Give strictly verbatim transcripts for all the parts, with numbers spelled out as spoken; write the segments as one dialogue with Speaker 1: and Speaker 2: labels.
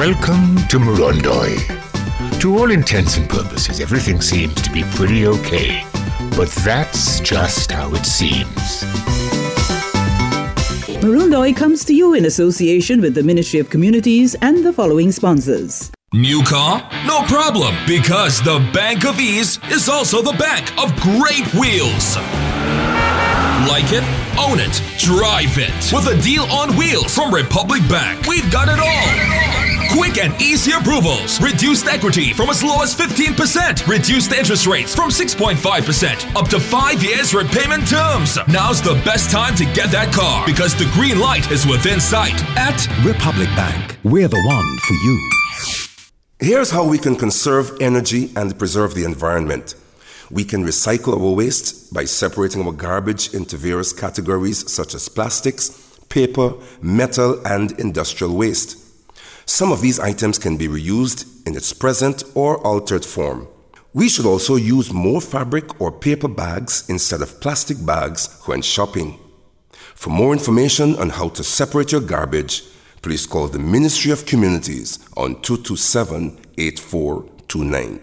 Speaker 1: Welcome to Morondoi. To all intents and purposes, everything seems to be pretty okay. But that's just how it seems.
Speaker 2: Morondoi comes to you in association with the Ministry of Communities and the following sponsors.
Speaker 3: New car? No problem, because the Bank of Ease is also the bank of great wheels. Like it? Own it. Drive it. With a deal on wheels from Republic Bank. We've got it all. Quick and easy approvals. Reduced equity from as low as fifteen percent. Reduced interest rates from six point five percent. Up to five years repayment terms. Now's the best time to get that car because the green light is within sight. At
Speaker 4: Republic Bank, we're the one for you.
Speaker 5: Here's how we can conserve energy and preserve the environment. We can recycle our waste by separating our garbage into various categories such as plastics, paper, metal, and industrial waste. Some of these items can be reused in its present or altered form. We should also use more fabric or paper bags instead of plastic bags when shopping. For more information on how to separate your garbage, please call the Ministry of Communities on two two seven, eight four two nine.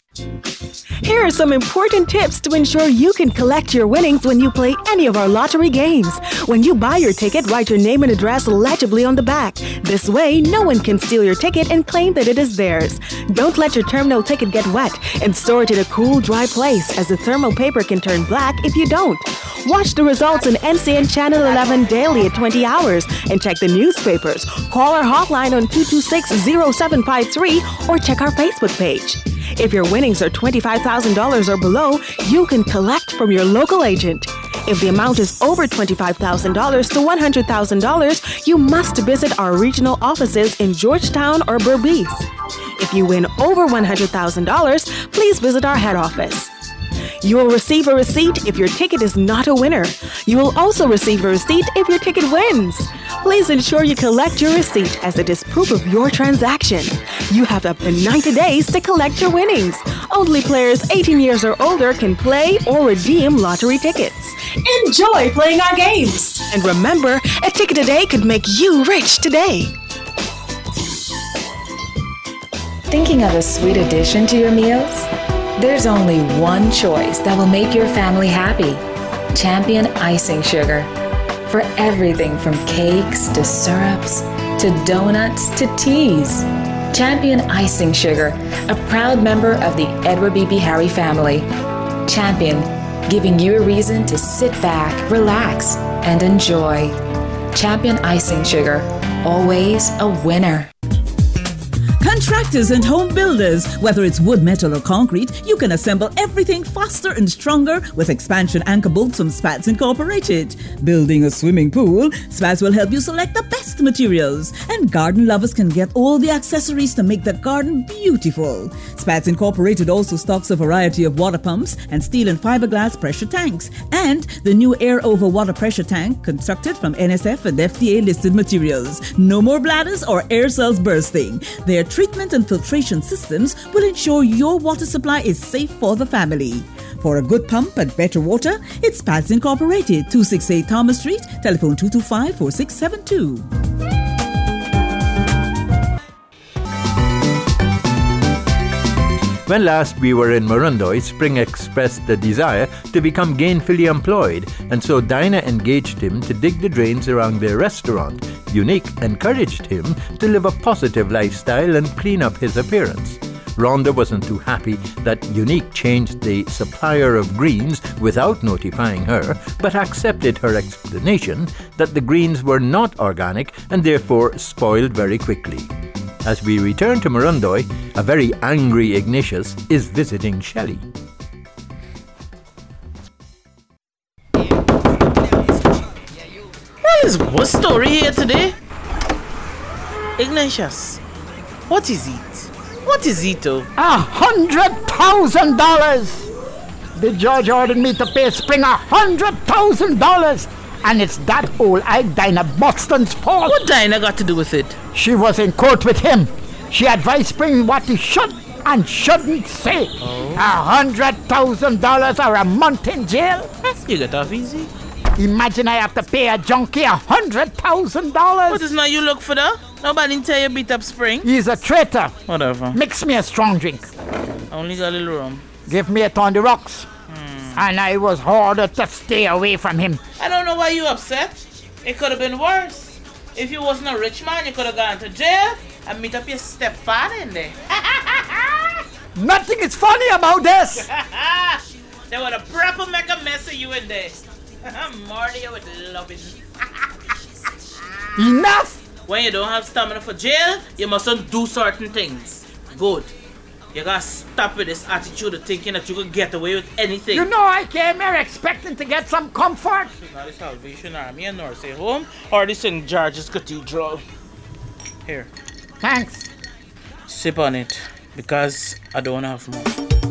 Speaker 6: Here are some important tips to ensure you can collect your winnings when you play any of our lottery games. When you buy your ticket, write your name and address legibly on the back. This way, no one can steal your ticket and claim that it is theirs. Don't let your terminal ticket get wet and store it in a cool, dry place, as the thermal paper can turn black if you don't. Watch the results on N C N Channel eleven daily at twenty hours and check the newspapers. Call our hotline on two two six, zero seven five three or check our Facebook page. If your winnings are twenty-five thousand dollars or below, you can collect from your local agent. If the amount is over twenty-five thousand dollars to one hundred thousand dollars, you must visit our regional offices in Georgetown or Berbice. If you win over one hundred thousand dollars, please visit our head office. You will receive a receipt if your ticket is not a winner. You will also receive a receipt if your ticket wins. Please ensure you collect your receipt as it is proof of your transaction. You have up to ninety days to collect your winnings. Only players eighteen years or older can play or redeem lottery tickets. Enjoy playing our games. And remember, a ticket a day could make you rich today.
Speaker 7: Thinking of a sweet addition to your meals? There's only one choice that will make your family happy. Champion Icing Sugar. For everything from cakes to syrups to donuts to teas. Champion Icing Sugar, a proud member of the Edward Beebe Harry family. Champion, giving you a reason to sit back, relax, and enjoy. Champion Icing Sugar, always a winner.
Speaker 2: Contractors and home builders, whether it's wood, metal, or concrete, you can assemble everything faster and stronger with expansion anchor bolts from Spats Incorporated. Building a swimming pool, Spats will help you select the best materials. And garden lovers can get all the accessories to make the garden beautiful. Spats Incorporated also stocks a variety of water pumps and steel and fiberglass pressure tanks. And the new air over water pressure tank constructed from N S F and F D A listed materials. No more bladders or air cells bursting. Their treatment and filtration systems will ensure your water supply is safe for the family. For a good pump and better water, it's Spats Incorporated, two sixty-eight Thomas Street, telephone two two five, four six seven two.
Speaker 8: When last we were in Morondoi, Spring expressed the desire to become gainfully employed, and so Dinah engaged him to dig the drains around their restaurant. Unique encouraged him to live a positive lifestyle and clean up his appearance. Rhonda wasn't too happy that Unique changed the supplier of greens without notifying her, but accepted her explanation that the greens were not organic and therefore spoiled very quickly. As we return to Morondoi, a very angry Ignatius is visiting Shelley.
Speaker 9: What is what story here today? Ignatius, what is it? What is it, oh?
Speaker 10: A hundred thousand dollars! The judge ordered me to pay Spring a hundred thousand dollars! And it's that old eyed Dinah Buxton's fault.
Speaker 9: What Dinah got to do with it?
Speaker 10: She was in court with him. She advised Spring what he should and shouldn't say.
Speaker 9: Oh.
Speaker 10: A hundred thousand dollars or a month in jail?
Speaker 9: You get off easy.
Speaker 10: Imagine I have to pay a junkie a hundred thousand dollars.
Speaker 9: What is now you look for that? Nobody tell you beat up Spring.
Speaker 10: He's a traitor.
Speaker 9: Whatever.
Speaker 10: Mix me a strong drink.
Speaker 9: I only got a little rum.
Speaker 10: Give me it on the rocks. Hmm. And I was ordered to stay away from him.
Speaker 9: I don't know why you upset. It could have been worse. If you wasn't a rich man, you could have gone to jail and meet up your stepfather in there.
Speaker 10: Nothing is funny about this.
Speaker 9: They would have proper make a mess of you in there. Marty, you would love it.
Speaker 10: Enough!
Speaker 9: When you don't have stamina for jail, you mustn't do certain things. Good. You gotta stop with this attitude of thinking that you could get away with anything.
Speaker 10: You know I came here expecting to get some comfort.
Speaker 9: This is not the Salvation Army in Northside Home or the Saint George's Cathedral. Here.
Speaker 10: Thanks.
Speaker 9: Sip on it, because I don't have more.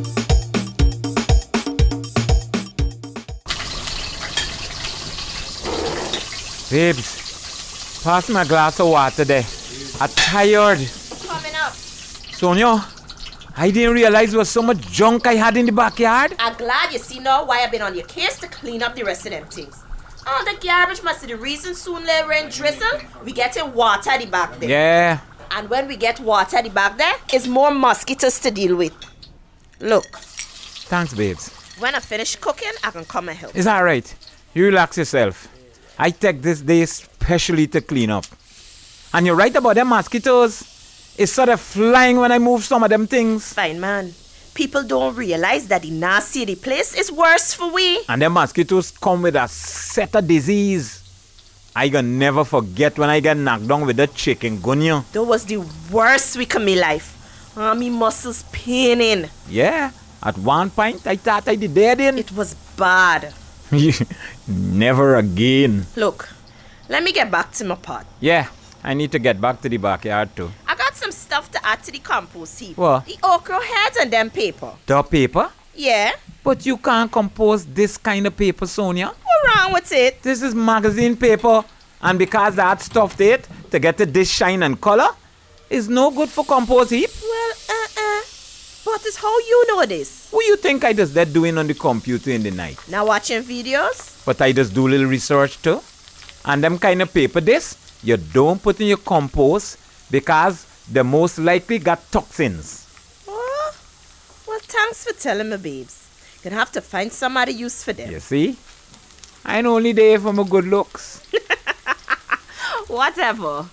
Speaker 11: Babes, pass me a glass of water there. I'm tired.
Speaker 12: Coming up.
Speaker 11: Sonia, I didn't realize there was so much junk I had in the backyard.
Speaker 12: I'm glad you see now why I've been on your case to clean up the rest of them things. Oh, the garbage must be the reason soon let rain drizzle, we getting water at the back there.
Speaker 11: Yeah.
Speaker 12: And when we get water at the back there, it's more mosquitoes to deal with. Look.
Speaker 11: Thanks, babes.
Speaker 12: When I finish cooking, I can come and help.
Speaker 11: It's all right. You relax yourself. I take this day especially to clean up. And you're right about them mosquitoes. It's sort of flying when I move some of them things.
Speaker 12: Fine, man. People don't realize that the nasty of the place is worse for we.
Speaker 11: And them mosquitoes come with a set of disease. I gonna never forget when I get knocked down with the chikungunya.
Speaker 12: That was the worst week of my life. Uh, me muscles paining.
Speaker 11: Yeah, at one point I thought I did dead in.
Speaker 12: It was bad.
Speaker 11: Never again.
Speaker 12: Look, let me get back to my pot.
Speaker 11: Yeah, I need to get back to the backyard too.
Speaker 12: I got some stuff to add to the compost heap.
Speaker 11: What?
Speaker 12: The okra heads and them paper.
Speaker 11: The paper?
Speaker 12: Yeah.
Speaker 11: But you can't compose this kind of paper, Sonia.
Speaker 12: What's wrong with it?
Speaker 11: This is magazine paper. And because that stuff to it, to get it this shine and color, is no good for compost heap.
Speaker 12: Well, uh-uh. But it's how you know this.
Speaker 11: What you think I just that doing on the computer in the night?
Speaker 12: Now watching videos?
Speaker 11: But I just do little research too. And them kind of paper this, you don't put in your compost because they most likely got toxins.
Speaker 12: Oh, well, thanks for telling me, babes. Gonna have to find some other use for them.
Speaker 11: You see? I ain't only there for my good looks.
Speaker 12: Whatever.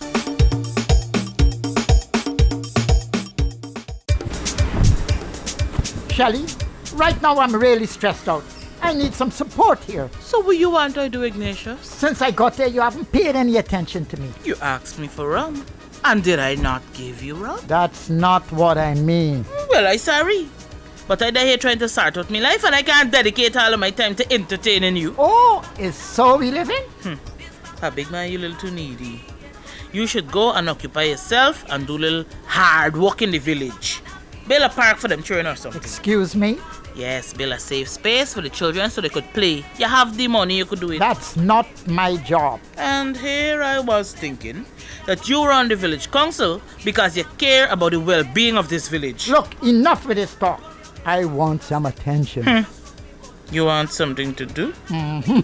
Speaker 10: Shelly, right now I'm really stressed out. I need some support here.
Speaker 9: So what you want I do, Ignatius?
Speaker 10: Since I got there, you haven't paid any attention to me.
Speaker 9: You asked me for rum. And did I not give you rum?
Speaker 10: That's not what I mean.
Speaker 9: Well, I'm sorry. But I'm here trying to sort out my life and I can't dedicate all of my time to entertaining you.
Speaker 10: Oh, is so we living?
Speaker 9: Hmm. A big man, you little too needy. You should go and occupy yourself and do a little hard work in the village. Build a park for them children or something.
Speaker 10: Excuse me?
Speaker 9: Yes, build a safe space for the children so they could play. You have the money, you could do it.
Speaker 10: That's not my job.
Speaker 9: And here I was thinking that you were on the village council because you care about the well-being of this village.
Speaker 10: Look, enough with this talk. I want some attention.
Speaker 9: Hmm. You want something to do?
Speaker 10: Mm-hmm.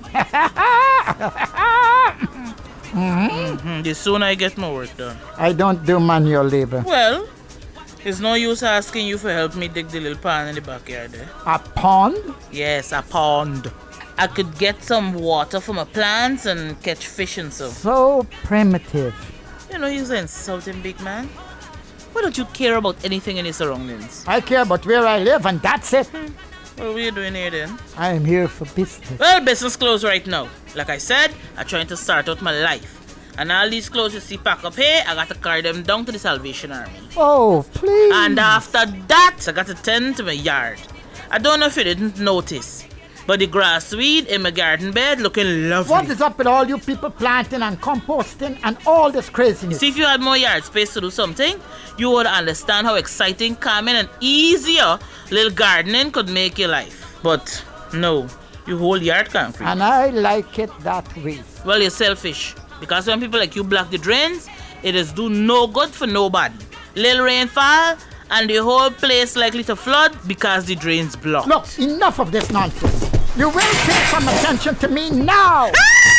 Speaker 9: mm-hmm. The sooner I get my work done.
Speaker 10: I don't do manual labor.
Speaker 9: Well, it's no use asking you for help me dig the little pond in the backyard there.
Speaker 10: A pond?
Speaker 9: Yes, a pond. I could get some water for my plants and catch fish and so.
Speaker 10: So primitive.
Speaker 9: You know, you're insulting, big man. Why don't you care about anything in your surroundings?
Speaker 10: I care about where I live and that's it.
Speaker 9: Hmm. What are you doing here then?
Speaker 10: I am here for business.
Speaker 9: Well, business closed right now. Like I said, I'm trying to start out my life. And all these clothes you see pack up here, I got to carry them down to the Salvation Army.
Speaker 10: Oh, please.
Speaker 9: And after that, I got to tend to my yard. I don't know if you didn't notice, but the grass weed in my garden bed looking lovely.
Speaker 10: What is up with all you people planting and composting and all this craziness?
Speaker 9: See, if you had more yard space to do something, you would understand how exciting, calming, and easier little gardening could make your life. But no, you whole yard concrete.
Speaker 10: And I like it that way.
Speaker 9: Well, you're selfish. Because when people like you block the drains, it is do no good for nobody. Little rainfall, and the whole place likely to flood because the drains blocked.
Speaker 10: Look, enough of this nonsense. You will pay some attention to me now!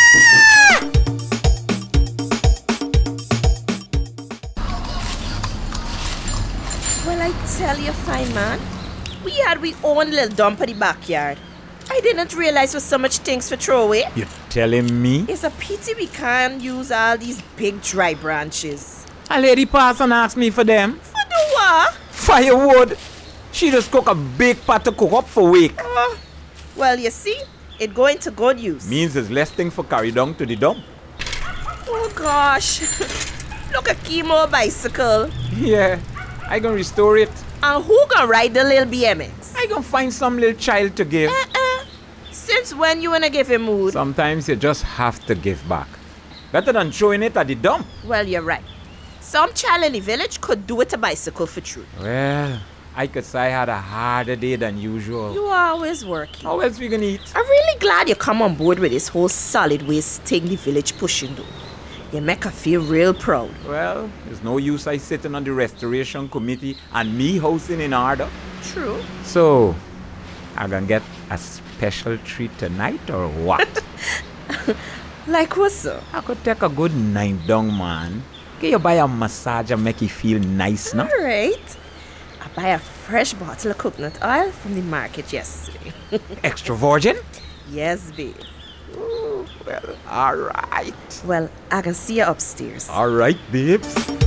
Speaker 12: Well, I tell you, fine man, we had we own little dump in the backyard. I didn't realize there's so much things for throw away.
Speaker 11: You telling me?
Speaker 12: It's a pity we can't use all these big dry branches.
Speaker 11: A lady passed and asked me for them.
Speaker 12: For the what?
Speaker 11: Firewood. She just cook a big pot to cook up for week.
Speaker 12: Uh, well, you see, it go into good use.
Speaker 11: Means there's less thing for carry down to the dump.
Speaker 12: Oh gosh. Look at Chemo bicycle.
Speaker 11: Yeah, I gonna restore it.
Speaker 12: And who gonna ride the little B M X?
Speaker 11: I gonna find some little child to give.
Speaker 12: Uh-uh. Since when you wanna give him mood?
Speaker 11: Sometimes you just have to give back. Better than throwing it at the dump.
Speaker 12: Well, you're right. Some child in the village could do it a bicycle for true.
Speaker 11: Well, I could say I had a harder day than usual.
Speaker 12: You are always working.
Speaker 11: How else we gonna eat?
Speaker 12: I'm really glad you come on board with this whole solid waste thing the village pushing though. You make her feel real proud.
Speaker 11: Well, there's no use I sitting on the restoration committee and me housing in order.
Speaker 12: True.
Speaker 11: So, I'm gonna get a special treat tonight or what?
Speaker 12: Like what, sir?
Speaker 11: I could take a good night down, man. Get you buy a massage and make you feel nice, no?
Speaker 12: All right. I buy a fresh bottle of coconut oil from the market yesterday.
Speaker 11: Extra virgin?
Speaker 12: Yes, babe.
Speaker 11: Ooh, well, all right.
Speaker 12: Well, I can see you upstairs.
Speaker 11: All right, babes.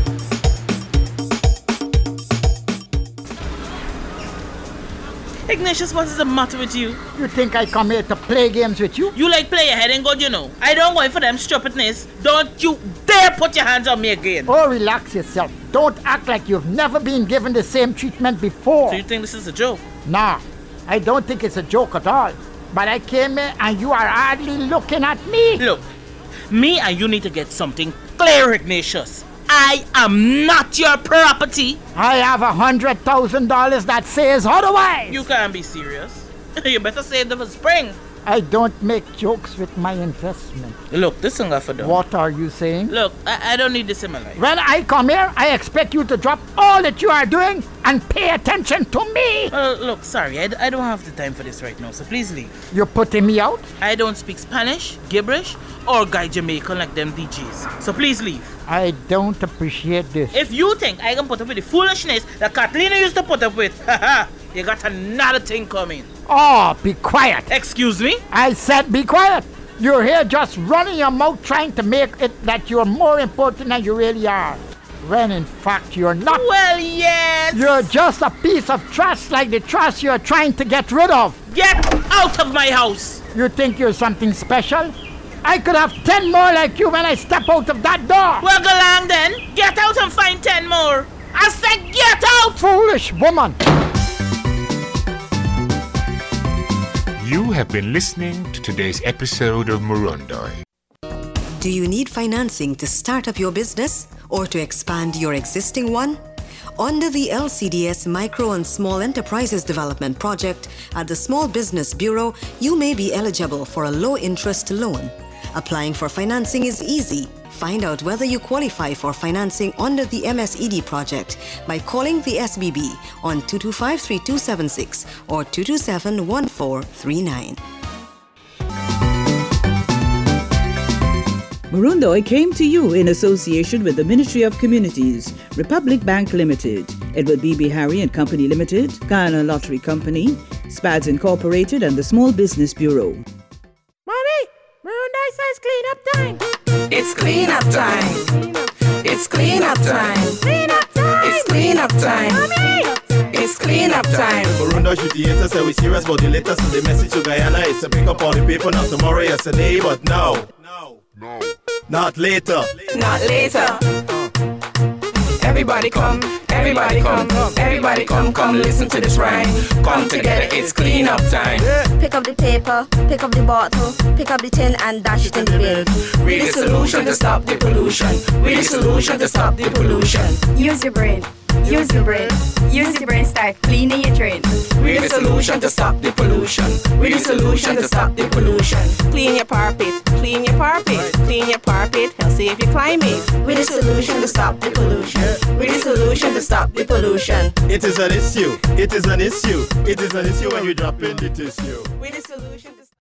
Speaker 9: Ignatius, what is the matter with you?
Speaker 10: You think I come here to play games with you?
Speaker 9: You like play your head and good, you know. I don't go in for them stupidness. Don't you dare put your hands on me again.
Speaker 10: Oh, relax yourself. Don't act like you've never been given the same treatment before.
Speaker 9: So you think this is a joke?
Speaker 10: Nah, I don't think it's a joke at all. But I came here and you are hardly looking at me.
Speaker 9: Look, me and you need to get something clear, Ignatius. I am not your property.
Speaker 10: I have a hundred thousand dollars that says otherwise.
Speaker 9: You can't be serious. You better save them for spring.
Speaker 10: I don't make jokes with my investment.
Speaker 9: Look, this ain't got for them.
Speaker 10: What are you saying?
Speaker 9: Look, I, I don't need this in my life.
Speaker 10: When I come here, I expect you to drop all that you are doing and pay attention to me.
Speaker 9: Uh, look, sorry, I, I don't have the time for this right now, so please leave.
Speaker 10: You're putting me out?
Speaker 9: I don't speak Spanish, gibberish, or Guy Jamaican like them D Js. So please leave.
Speaker 10: I don't appreciate this.
Speaker 9: If you think I can put up with the foolishness that Catalina used to put up with, haha, you got another thing coming.
Speaker 10: Oh, be quiet.
Speaker 9: Excuse me?
Speaker 10: I said be quiet. You're here just running your mouth trying to make it that you're more important than you really are. When in fact you're not.
Speaker 9: Well, yes.
Speaker 10: You're just a piece of trash like the trash you're trying to get rid of.
Speaker 9: Get out of my house.
Speaker 10: You think you're something special? I could have ten more like you when I step out of that door.
Speaker 9: Well, go along then. Get out and find ten more. I said get out.
Speaker 10: Foolish woman.
Speaker 1: You have been listening to today's episode of Murundoi.
Speaker 13: Do you need financing to start up your business or to expand your existing one? Under the L C D S Micro and Small Enterprises Development Project at the Small Business Bureau, you may be eligible for a low-interest loan. Applying for financing is easy. Find out whether you qualify for financing under the M S E D project by calling the S B B on two two five, three two seven six or two two seven, one four three nine.
Speaker 2: Murundoi came to you in association with the Ministry of Communities, Republic Bank Limited, Edward B B Harry and Company Limited, Guyana Lottery Company, Spads Incorporated, and the Small Business Bureau.
Speaker 14: Mommy, Murundoi says clean up time. It's clean up time. It's clean up time. Clean up time. It's clean up time. Mommy, it's clean up time.
Speaker 15: Murundoi should theater say we serious about the latest and the message to Guyana is to pick up all the paper not tomorrow, yesterday, but now. No. No. Not later.
Speaker 14: Not later. Everybody come, everybody come, everybody come, come listen to this rhyme. Come together, it's clean up time.
Speaker 16: Pick up the paper, pick up the bottle, pick up the tin and dash it in the bin.
Speaker 14: Read the solution to stop the pollution. Read the solution to stop the pollution.
Speaker 17: Use your brain. Use your brain. Use your brain, start cleaning your drain.
Speaker 14: Read the solution to stop the pollution. Read the solution to stop the pollution.
Speaker 18: Clean your carpet, clean your carpet, clean your carpet, help save your climate.
Speaker 16: Read the solution to stop the pollution.
Speaker 18: Read the solution to stop the pollution.
Speaker 15: It is an issue. It is an issue. It is an issue when you drop in the tissue.
Speaker 18: Read the solution to